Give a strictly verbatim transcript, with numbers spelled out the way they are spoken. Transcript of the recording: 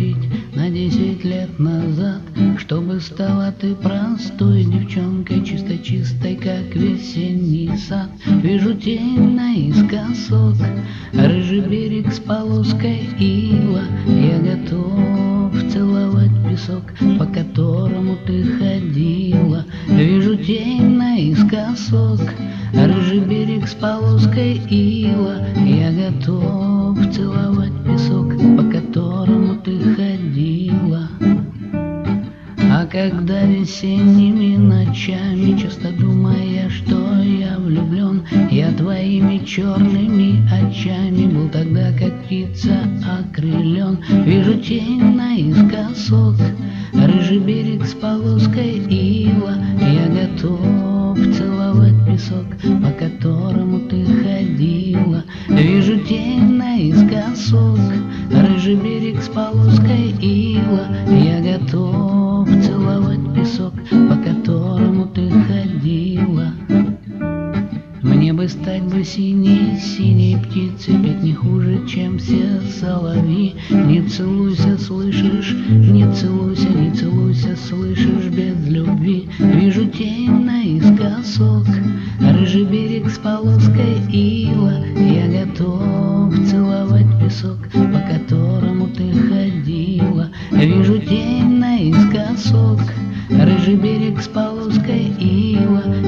открутить на десять лет назад, чтобы стала ты простой девчонкой, чисто-чистой, как весенний сад. Вижу тень наискосок, рыжий берег с полоской ила. Я готов целовать песок, по которому ты ходила. Вижу тень наискосок, рыжий берег с полоской ила. Я готов целовать песок, по которому ты ходила. А когда весенними ночами, часто думая, что я влюблен, я твоими черными очами был тогда, как птица окрылен. Вижу тень наискосок, рыжий берег с полоской ила. Я готов целовать песок, по которому ты ходила. Вижу тень наискосок, рыжий берег с полоской ила. Я готов целовать песок, по которому ты ходила. Мне бы стать бы синей, синей птицей, петь не хуже, чем все соловьи. Не целуйся, слышишь, не целуйся, не целуйся, слышишь, без любви. Вижу тень наискосок, рыжий берег с полоской ила. Я готов целовать песок, по которому ты ходила. Вижу тень наискосок, рыжий берег с полоской ила.